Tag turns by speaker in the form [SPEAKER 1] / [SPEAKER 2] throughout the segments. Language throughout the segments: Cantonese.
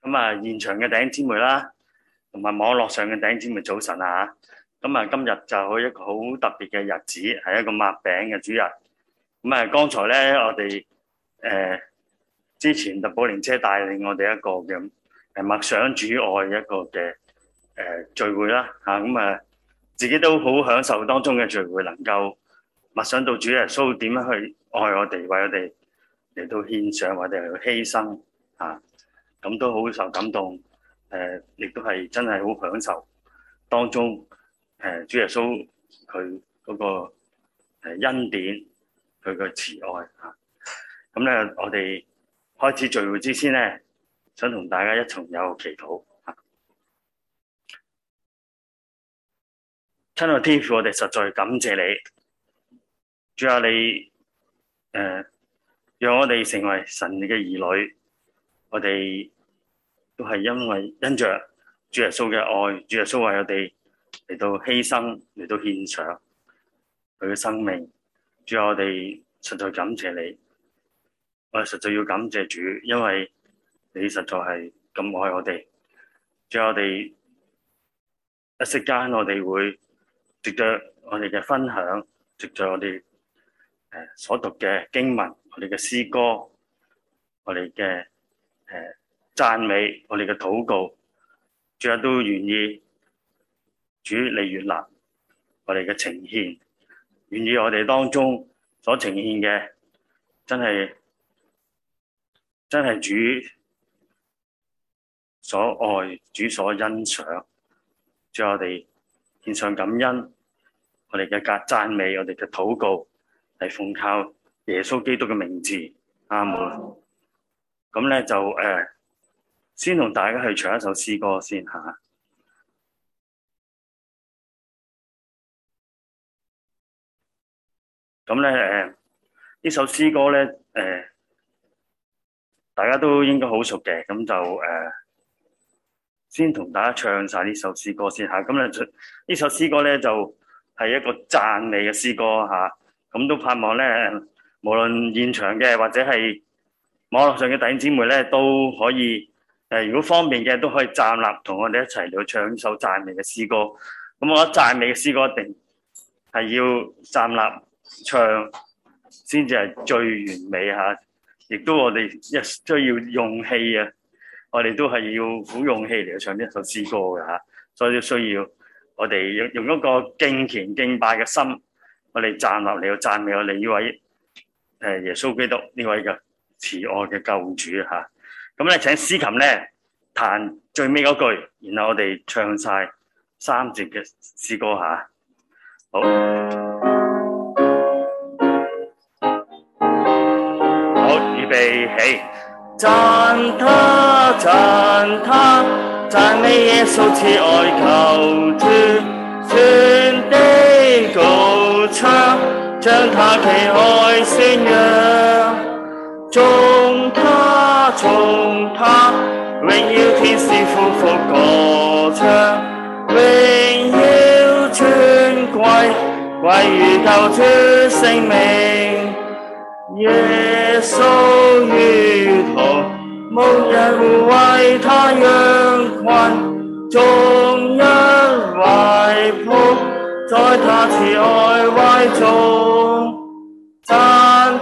[SPEAKER 1] 咁現場嘅弟兄姊妹啦，同埋網絡上嘅弟兄姊妹早晨啊！咁今日就係一個好特別嘅日子，係一個擘餅嘅主日。剛才咧，我哋之前特寶蓮姐帶領我哋一個嘅默想主愛一個嘅聚會啦嚇，自己都好享受當中嘅聚會，能夠默想到主耶穌點樣去愛我哋，為我哋嚟到獻上，或者嚟到犧牲嚇。咁都好受感動，亦都係真係好享受當中，主耶穌佢嗰個恩典，佢嘅慈愛嚇。咁咧，我哋開始聚會之前咧，想同大家一同有祈禱嚇。親愛的天父，我哋實在感謝你，主啊，你讓我哋成為神嘅兒女。我哋都係因着主耶穌嘅愛，主耶穌為我哋嚟到犧牲，嚟到獻上佢嘅生命。主啊，我哋實在感謝你，我哋實在要感謝主，因為你實在係咁愛我哋。主啊，我哋一息間，我哋會藉着我哋嘅分享，藉着我哋所讀嘅經文，我哋嘅詩歌，我哋嘅讚美，我哋嘅禱告，主啊都願意主你悅納我哋嘅呈獻，願意我哋當中所呈獻嘅真係主所愛，主所欣賞。主啊，我哋獻上感恩，我哋嘅讚美，我哋嘅禱告係奉靠耶穌基督嘅名字，阿門。咁咧就先同大家去唱一首詩歌先嚇。咁咧呢首詩歌咧大家都應該好熟嘅，咁就先同大家唱晒呢首詩歌先嚇。咁咧呢首詩歌咧就係一個讚美嘅詩歌嚇。咁都盼望咧無論現場嘅或者係網絡上嘅弟兄姊妹咧都可以。如果方便嘅都可以站立同我哋一齊嚟唱呢首讚美嘅詩歌。咁我覺得讚美嘅詩歌一定係要站立唱先至係最完美嚇，亦都我哋一需要勇氣啊！我哋都係要好勇氣嚟唱呢一首詩歌嘅嚇，所以都需要我哋用一個敬虔敬拜嘅心，我哋站立嚟到讚美我哋呢位耶穌基督呢位嘅慈愛嘅救主嚇。咁咧，請司琴咧彈最尾嗰句，然後我哋唱晒3節嘅詩歌嚇。好，預備起，讚他，讚他，讚美耶穌慈愛救主，宣的高唱，將他旗開宣揚。頌他，榮耀天使夫婦歌唱，榮耀尊貴歸於救主聖名。耶穌如同牧人護衛他羊群，終日懷抱在他慈愛懷中。讚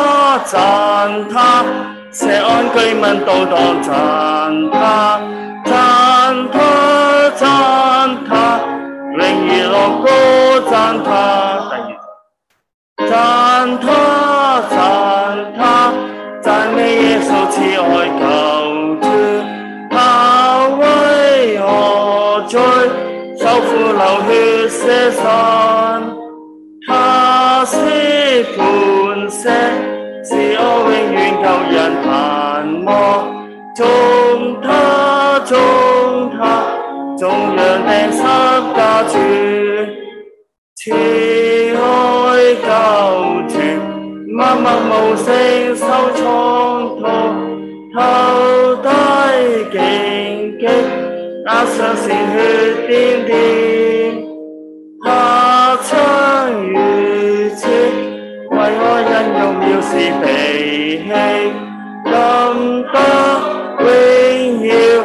[SPEAKER 1] 他，錫安居民都當讚他，榮譽樂歌讚他。讚他，讚美耶穌慈愛救主，他為我罪受苦流血捨身，他是磐石，是我永遠救人盼望。頌他，頌揚釘十架主，慈愛救主，默默無聲受創痛，頭戴荊棘，額上鮮血點點，他曾如此為我忍辱藐視被棄，感得榮耀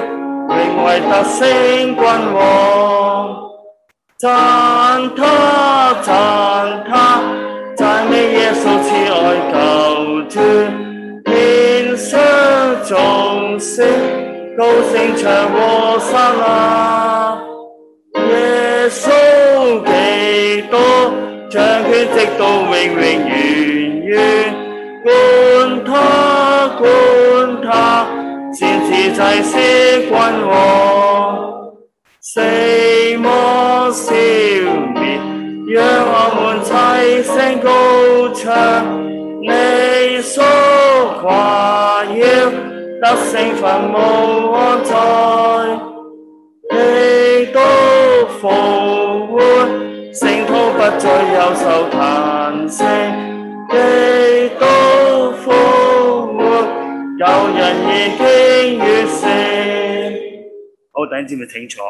[SPEAKER 1] 為得勝君王。讚他，讚他，讚美耶穌慈愛救主，天上眾星高聲唱和散那。耶穌基督掌權直到永永遠遠，管他，先至祭司君王。死亡消滅，讓我們齊聲高唱，你所誇耀，得勝分無安在。基督復活，聖徒不再憂愁嘆息。基督復活，救人已經完成。好，弟兄姊妹請坐。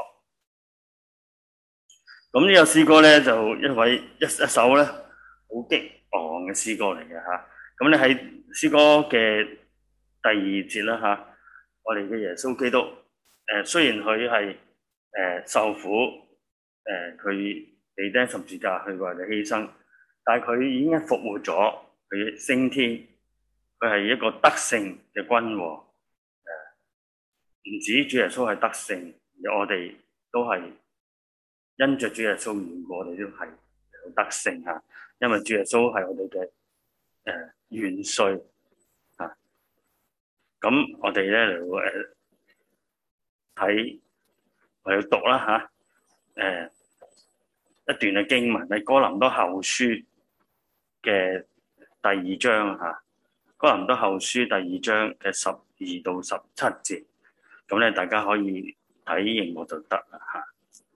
[SPEAKER 1] 咁呢個詩歌咧就一首咧好激昂嘅詩歌嚟嘅嚇。咁咧喺詩歌嘅第二節啦嚇，我哋嘅耶穌基督雖然佢係受苦，佢被釘十字架去為你犧牲，但係佢已經復活咗，佢升天，佢係一個得勝嘅君王。唔止主耶穌係得勝，而我哋都係因着主耶穌而我哋都係得勝嚇，因為主耶穌係我哋嘅元帥嚇。咁我哋咧嚟睇我要讀啦嚇，一段嘅經文喺哥林多後書嘅第二章嚇，哥林多後書第二章嘅12到17節，咁咧大家可以睇熒幕就得啦嚇。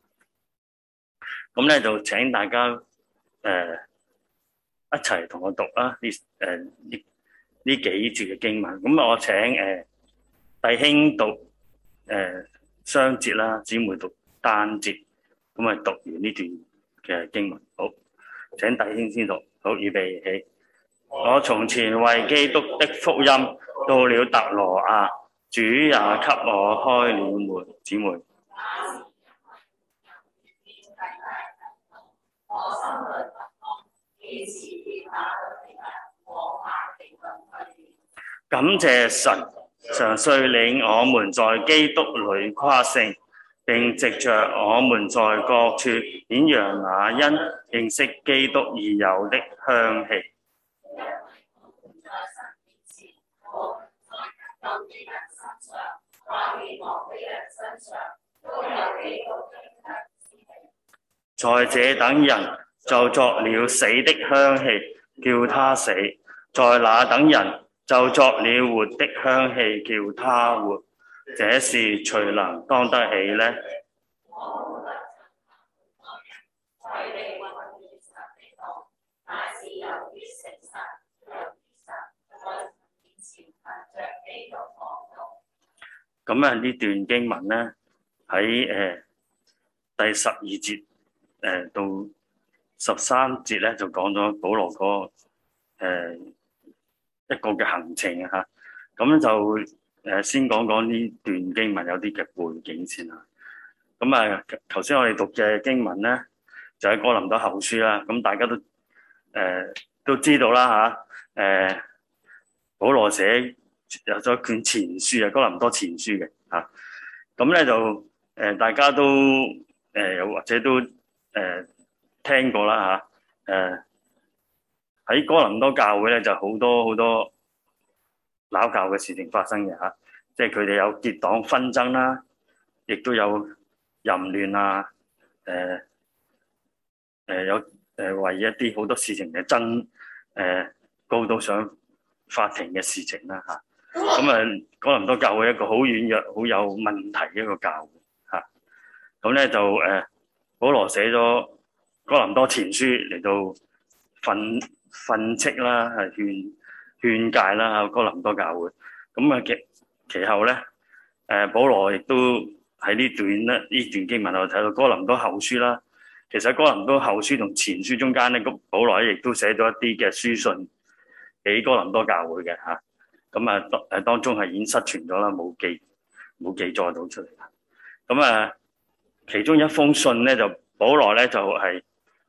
[SPEAKER 1] 咁咧就請大家一齊同我讀啦呢幾節嘅經文。咁我請弟兄讀雙節啦，姊妹讀單節。咁啊讀完呢段嘅經文，好，請弟兄先讀。好，預備起。我從前為基督的福音到了特羅亞，主也給我開了門。姊妹。感謝神，常率領我們在基督裏誇勝，並藉着我們在各處顯揚那因認識基督而有的香氣。在這等人就作了死的香氣，叫他死；在那等人就作了活的香氣，叫他活。這事誰能當得起呢？咁啊，呢段經文咧喺第12節到13節咧，就講咗保羅個一個嘅行程啊嚇。咁就先講講呢段經文有啲嘅背景先啦。咁啊，頭先我哋讀嘅經文咧，就喺哥林多後書啦。咁大家都知道啦嚇。保羅寫有咗卷前書啊，哥林多前書嘅嚇。咁咧就大家都又或者都聽過啦嚇。喺哥林多教會咧就好多鬧教嘅事情發生嘅嚇，即係佢哋有結黨紛爭啦，亦都有淫亂啊，有為一啲好多事情嘅告到上法庭嘅事情啦嚇。咁哥林多教會一個好軟弱、好有問題嘅一個教會嚇。咁咧就保羅寫咗哥林多前書嚟到訓斥啦，係勸誡啦，哥林多教會。咁啊其後咧，保羅亦都喺呢段經文我睇到哥林多後書啦。其實哥林多後書同前書中間咧，保羅亦都寫咗一啲嘅書信俾哥林多教會嘅嚇。咁當中係已經失傳咗啦，冇記載到出嚟啦。 咁其中一封信咧，就保羅咧就係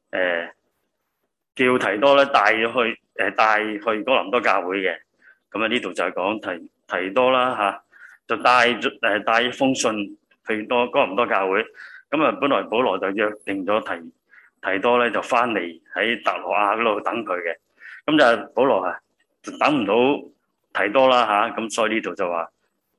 [SPEAKER 1] 叫提多咧帶去哥林多教會嘅。咁呢度就係講提多啦嚇，就帶一封信去哥林多教會。咁本來保羅就約定咗提多咧就翻嚟喺特羅亞嗰度等佢嘅。咁就保羅就等唔到提多啦嚇，咁所以呢度就話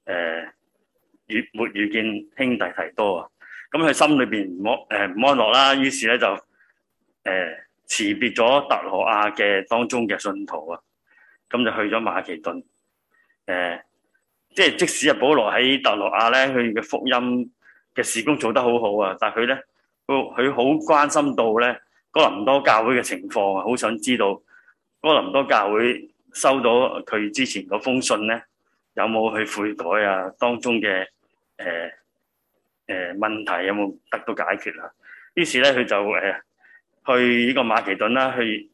[SPEAKER 1] 沒遇見兄弟提多啊。咁佢心裏邊唔安樂啦，於是咧就辭別咗特羅亞嘅當中嘅信徒啊，咁就去咗馬其頓。即使保羅喺特羅亞咧，佢嘅福音嘅事工做得好好啊，但係佢好關心到咧哥林多教會嘅情況啊，好想知道哥林多教會收到佢之前嗰封信咧，有冇去悔改啊？當中嘅問題有冇得到解決啊？於是咧，佢就去呢個馬其頓啦，去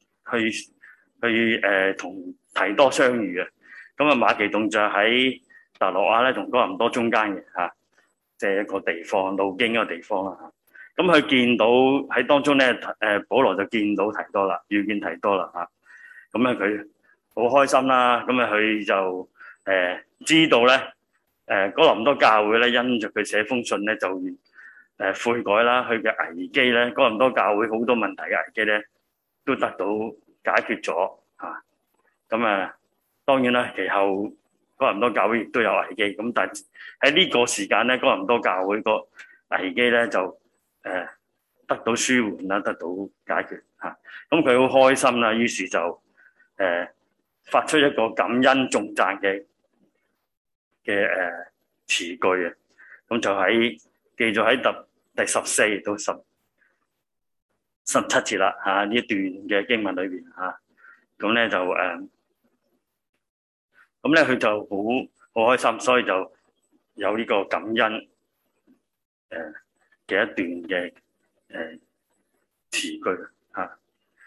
[SPEAKER 1] 同提多相遇啊。咁馬其頓就喺特羅亞咧同哥林多中間嘅嚇，即係一個地方，路經一個地方啦嚇。咁佢見到喺當中咧，保羅就見到提多啦，遇見提多啦嚇。咁佢好開心啦。咁佢就知道咧，哥林多教會咧因着佢寫封信咧就悔改啦，佢嘅危機咧，哥林多教會好多問題嘅危機咧都得到解決咗嚇。咁當然啦，其後哥林多教會亦都有危機，咁但係喺呢個時間咧，哥林多教會個危機咧就得到舒緩啦，得到解決嚇。咁佢好開心啦，於是就發出一個感恩頌讚嘅詞句啊。咁就記咗喺第14到17節啦嚇，呢一段嘅經文裏邊嚇。咁咧就咁咧佢就好開心，所以就有呢個感恩嘅一段嘅詞句嚇。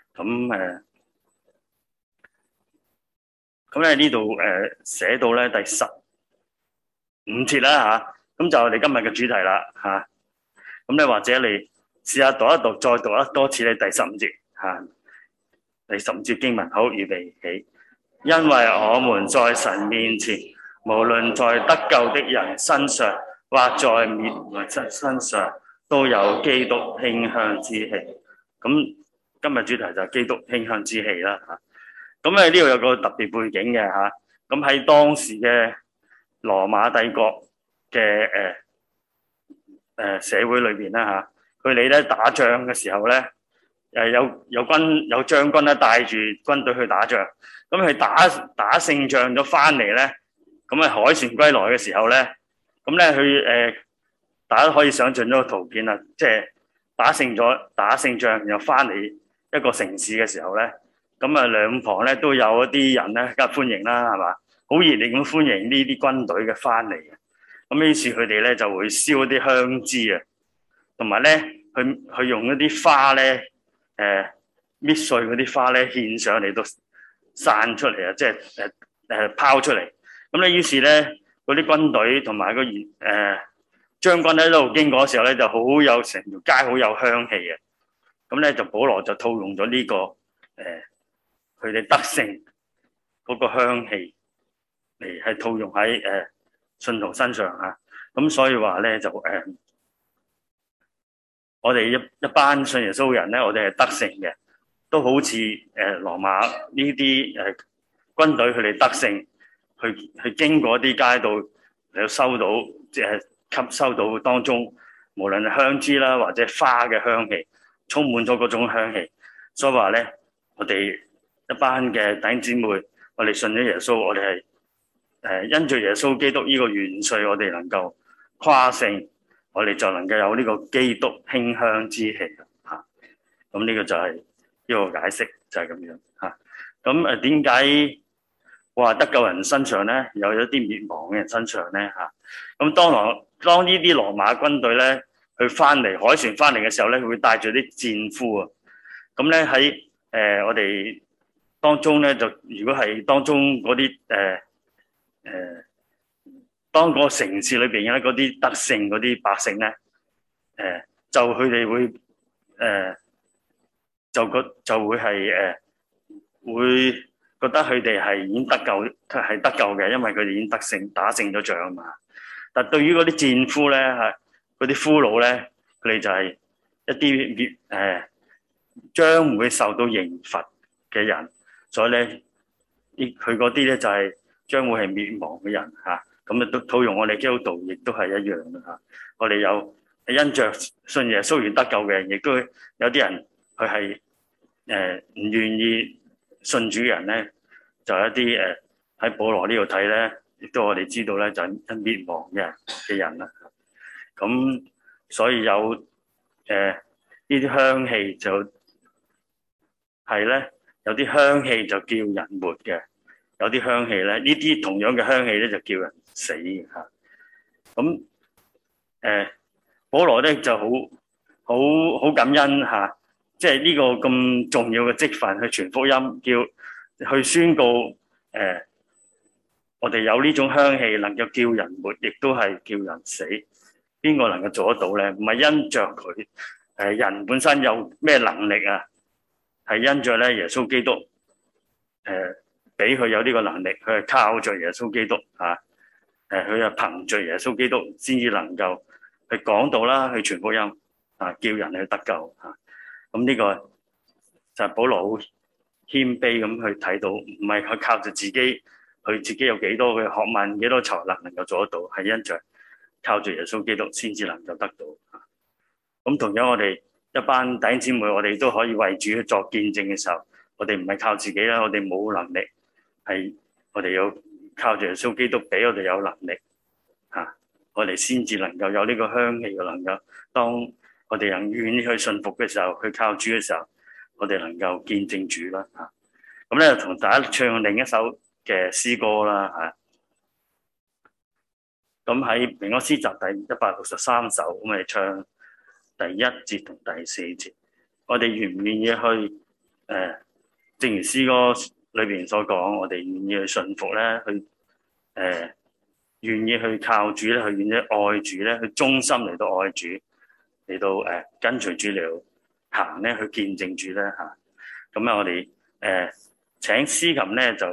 [SPEAKER 1] 咁咧呢度寫到咧第15節啦嚇。咁就我哋今日嘅主題啦嚇。咁咧或者你試下讀一讀，再讀一多次咧第15節嚇。第15節經文，好，預備起。因為我們在神面前，無論在得救的人身上，或在滅亡者身上，都有基督馨香之氣。咁今日主題就係基督馨香之氣啦嚇。咁呢度有個特別背景嘅嚇。咁喺當時嘅羅馬帝國嘅社會裏邊啦嚇，佢哋咧打仗嘅時候咧，有將軍咧帶住軍隊去打仗。咁佢打勝仗咗翻嚟咧，咁凱旋歸來嘅時候咧，咁咧佢大家都可以想象咗個圖片啦，即係打勝仗，然後翻嚟一個城市嘅時候咧，咁兩旁咧都有一啲人咧梗係歡迎啦，係嘛？好熱烈咁歡迎呢啲軍隊嘅翻嚟嘅。咁於是佢哋咧就會燒一啲香枝啊，同埋咧佢用一啲花咧搣碎嗰啲花咧獻上嚟到散出嚟啊，即係拋出嚟。咁咧於是咧嗰啲軍隊同埋將軍喺度經過嘅時候咧，就好有成條街好有香氣嘅。咁咧就保羅就套用咗呢個佢哋得勝嗰個香氣嚟係套用喺信徒身上啊。咁所以話咧就我哋一班信耶穌嘅人咧，我哋係得勝嘅，都好似羅馬呢啲軍隊佢哋得勝，去經過啲街道嚟到收到吸收到當中無論係香枝啦或者花嘅香氣，充滿咗嗰種香氣。所以話咧，我哋一班嘅弟兄姊妹，我哋信咗耶穌，我哋係因着耶穌基督呢個元帥，我哋能夠誇勝，我哋就能夠有呢個基督馨香之氣嚇。咁呢個就係呢個解釋，就係咁樣嚇。咁點解話得救人身上咧，有一啲滅亡嘅人身上咧嚇？咁當呢啲羅馬軍隊咧，佢翻嚟凱旋翻嚟嘅時候咧，佢會帶住啲戰俘啊。咁咧喺我哋當中咧，就如果係當中嗰啲當個城市裏邊咧嗰啲得勝嗰啲百姓咧，就佢哋會就會係會覺得佢哋係已經得救，係得救嘅，因為佢哋已經得勝，打勝咗仗啊嘛。但對於嗰啲戰俘咧，嗰啲俘虜咧，佢哋就係一啲將會受到刑罰嘅人，所以咧，佢嗰啲咧就係將會係滅亡嘅人嚇。咁啊，套用我哋基督徒亦都係一樣嘅嚇。我哋有因着信耶穌而得救嘅人，亦都有啲人佢係唔願意信主嘅人咧，就有一啲喺保羅呢度睇咧，亦都我哋知道咧就係滅亡嘅人啦。咁所以有呢啲香氣就係咧，有啲香氣就叫人活嘅，有啲香氣咧，呢啲同樣嘅香氣咧就叫人死嘅嚇。咁保羅咧就好感恩嚇，即係呢個咁重要嘅職份去傳福音，去宣告我哋有呢種香氣能夠叫人活，亦都係叫人死。邊個能夠做得到咧？唔係因着佢人本身有咩能力啊，係因着咧耶穌基督俾佢有呢個能力，佢係靠着耶穌基督嚇，佢係憑着耶穌基督先至能夠去講道啦，去傳福音啊，叫人去得救嚇。咁呢個就係保羅好謙卑咁去睇到，唔係佢靠住自己，佢自己有幾多嘅學問、幾多才能夠做得到，係因着靠住耶穌基督先至能夠得到。咁同樣我哋一班弟兄姊妹，我哋都可以為主去作見證嘅時候，我哋唔係靠自己啦，我哋冇能力，係我哋要靠住耶穌基督俾我哋有能力嚇，我哋先至能夠有呢個香氣嘅能夠。當我哋人願意去信服嘅時候，去靠主嘅時候，我哋能夠見證主啦嚇。咁咧同大家唱另一首嘅詩歌啦嚇。咁喺明歌詩集第163首，咁我哋唱第1節同第4節。我哋願唔願意去正如詩歌裏邊所講，我哋願意去信服咧，去願意去靠主咧，去願意愛主咧，去忠心嚟到愛主，嚟到跟隨主嚟行咧，去見證主咧嚇。咁啊，我哋請司琴咧就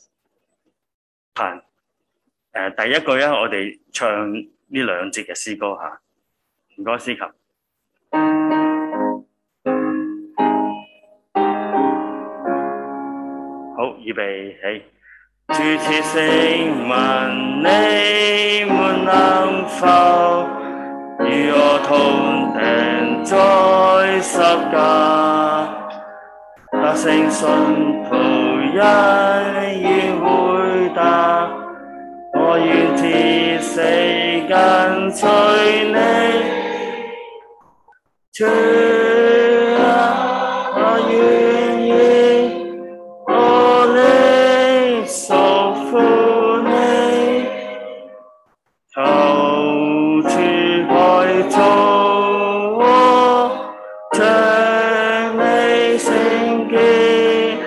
[SPEAKER 1] 彈第一句咧，我哋唱呢2節嘅詩歌嚇。唔該，司琴。好，預備起。主賜聖民，你們能否與我同釘在十架？得勝信徒因願回答，我願鐵死跟隨你。主啊，我願意我靈屬乎你，求主改造我，將你聖潔，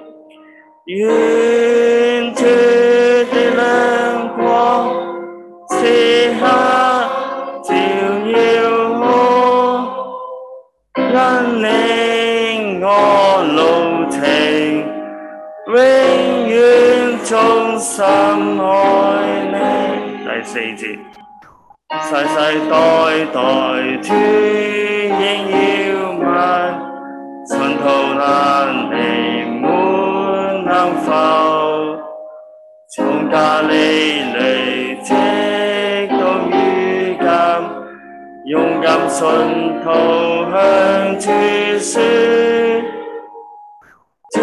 [SPEAKER 1] 願主的亮光此刻照耀我，引領我路程，永遠忠心愛你。第4節，世世代代主應要問，信徒難離滿能否從加利利直到如今，勇敢信徒向主説，主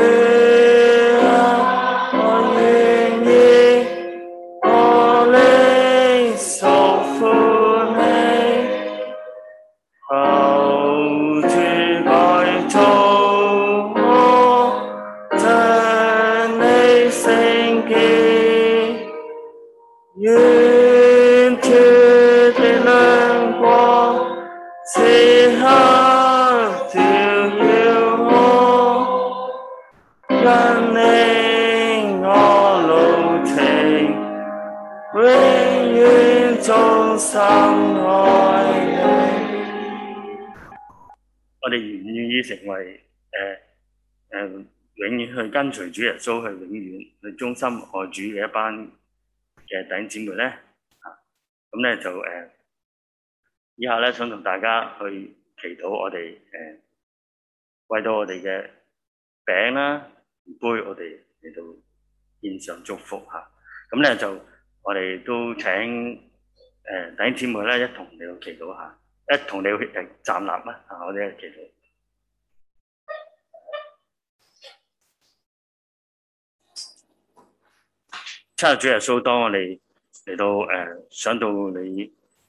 [SPEAKER 1] 啊，我願意我靈屬乎你，求主改造我，將你聖潔，願主的亮光此刻照耀我，
[SPEAKER 2] 衷心愛你。
[SPEAKER 1] 我哋願唔願意成為永遠去跟隨主耶穌，去永遠去忠心愛主嘅一班嘅弟兄姊妹咧？咁咧就以下咧想同大家去祈禱我哋為到我哋嘅餅啦、杯，我哋嚟到獻上祝福嚇。咁咧就我哋都請弟兄姊妹咧一同嚟到祈禱下，一同你去站立啦嚇，我哋一祈禱。親愛主耶穌，當我哋嚟到想到你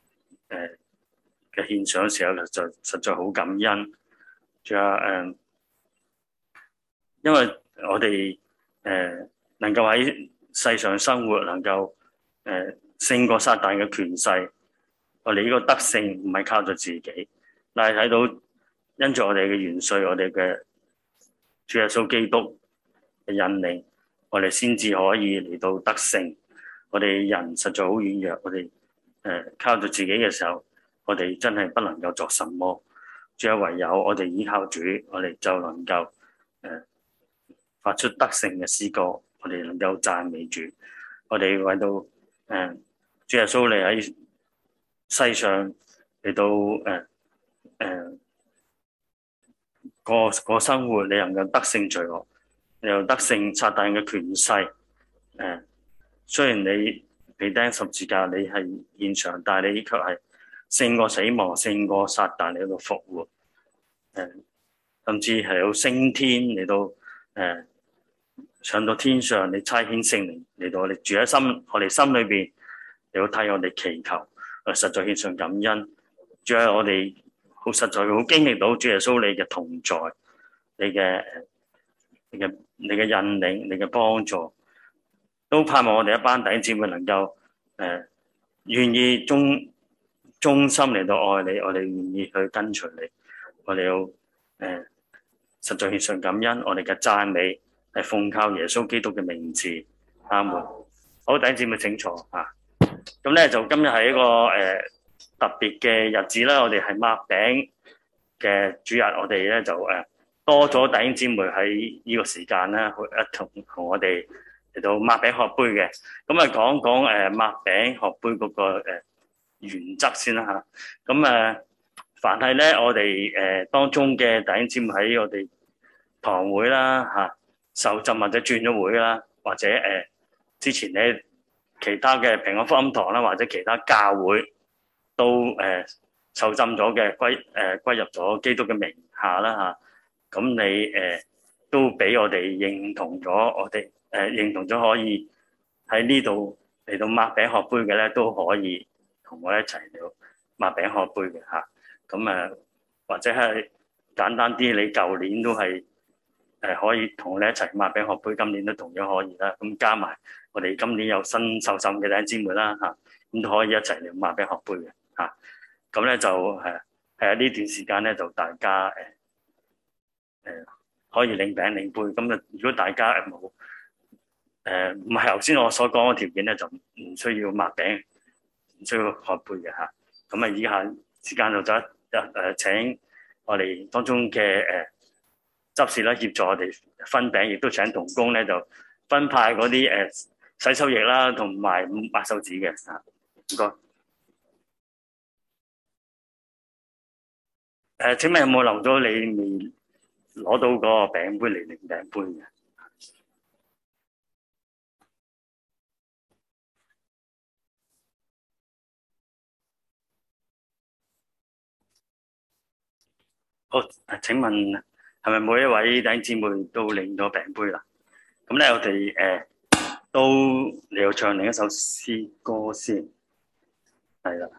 [SPEAKER 1] 嘅獻上嘅時候，就實在好感恩。仲有因為我哋能夠喺世上生活，能夠勝過撒旦嘅權勢，我哋呢個得勝唔係靠咗自己，但係睇到因住我哋嘅元帥，我哋嘅主耶穌基督嘅引領，我哋先至可以嚟到得勝。我哋人實在好軟弱，我哋靠住自己嘅時候，我哋真係不能夠作什麼。只有唯有我哋依靠主，我哋就能夠發出得勝嘅詩歌，我哋能夠讚美主。我哋為到主耶穌你喺世上嚟到過生活，你能夠得勝罪惡，你又得勝撒旦嘅權勢。雖然你被釘十字架，你係現場，但係你卻係勝過死亡，勝過撒旦嚟到復活。甚至係到升天嚟到上到天上，你差遣聖靈嚟到我哋住喺我哋心裏邊，嚟到替我哋祈求，我實在獻上感恩。仲有我哋好實在好經歷到主耶穌你嘅同在，你嘅引領，你嘅幫助，都盼望我哋一班弟兄姊妹能夠願意忠心嚟到愛你，我哋願意去跟隨你，我哋要實在獻上感恩，我哋嘅讚美係奉靠耶穌基督嘅名字，阿門。好，弟兄姊妹請坐啊。咁咧就今日係一個特別嘅日子啦，我哋係擘餅嘅主日，我哋咧就多咗弟兄姊妹喺呢個時間咧，一同我哋嚟到擘餅喝杯嘅。咁啊講講擘餅喝杯嗰個原則先啦嚇。咁凡係咧我哋當中嘅弟兄姊妹喺我哋堂會啦嚇，受浸或者轉咗會啦，或者之前咧其他嘅平安福音堂啦，或者其他教會都受浸咗嘅歸入咗基督嘅名下啦嚇。咁你都俾我哋認同咗，我哋認同咗可以喺呢度嚟到擘餅喝杯嘅咧，都可以同我一齊嚟到擘餅喝杯嘅嚇。咁或者係簡單啲，你舊年都係可以同我哋一齊擘餅喝杯，今年都同樣可以啦。咁加埋我哋今年有新受浸嘅弟兄姊妹啦嚇，咁都可以一齊嚟擘餅喝杯嘅嚇。咁咧就係呢段時間咧，就大家可以領餅領杯。咁如果大家冇唔係頭先我所講嘅條件咧，就唔需要擘餅，唔需要喝杯嘅嚇。咁以下時間就請我哋當中嘅執事咧協助我哋分餅，亦都請同工咧就分派嗰啲洗手液啦，同埋抹手紙嘅嚇。唔該。請問有冇留咗你未攞到嗰個餅杯嚟領餅杯嘅？好，請問係咪每一位弟兄姊妹都領咗餅杯啦？咁咧，我哋都嚟到唱另一首詩歌先，係啦。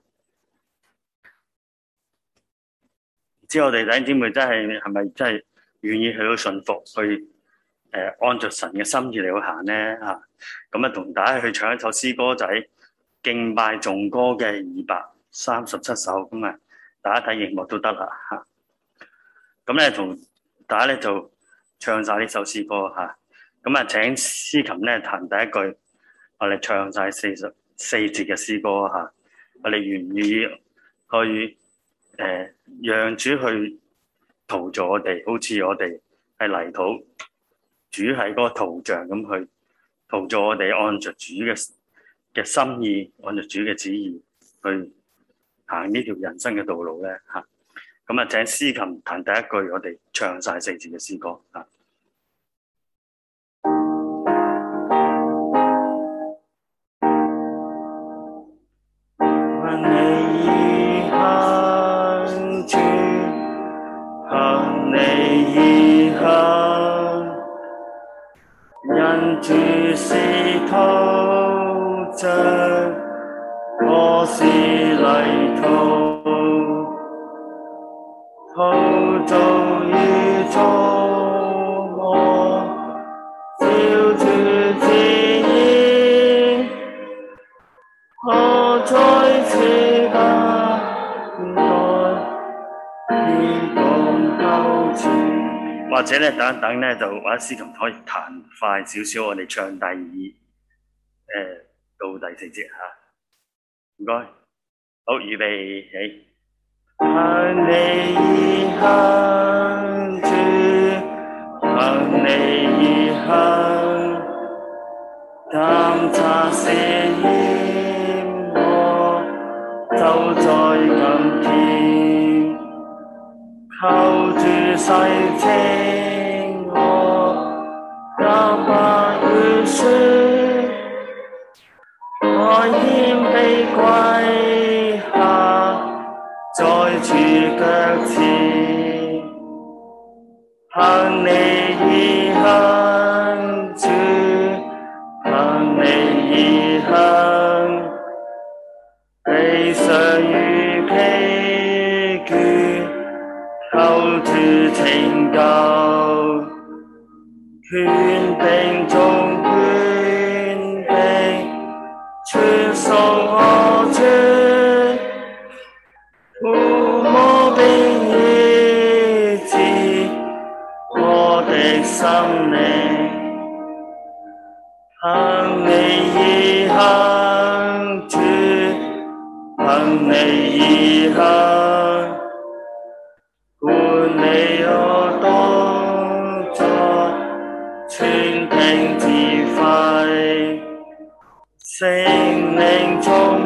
[SPEAKER 1] 唔知我哋弟兄姊妹係咪真係願意去到順服，去按着神嘅心意嚟到行咧嚇？咁同大家去唱一首詩歌仔，敬拜頌歌嘅237首，咁大家睇熒幕都得啦嚇。咁咧同大家咧就唱晒呢首詩歌嚇。咁請司琴咧彈第一句，我哋唱晒44節嘅詩歌嚇。 我哋願意去讓主去陶造我哋，好似我哋係泥土，主係嗰個陶匠咁去陶造我哋，按着主嘅心意，按着主嘅旨意去行呢條人生嘅道路咧嚇。咁啊，請司琴彈第一句，我哋唱晒4節嘅詩歌啊。
[SPEAKER 2] 因主是陶匠，我是泥土，陶造與造我，照主旨意，我在此等待，以共糾纏。
[SPEAKER 1] 或者咧，等一等咧，就或者司琴可以彈快少少，我哋唱第2到第4節嚇。唔該，好，預備起。
[SPEAKER 2] 向你而行，主，向你而行，探查試驗我，就在今天，求主洗清我，教化與説，我謙卑跪下。在主腳前，向你而行，主，向你而行，地上如疲倦，求主拯救，權柄中權柄，傳送我主。父母並醫治我的心靈，向你而行，主，向你而行，管理我動作，全憑智慧，聖靈從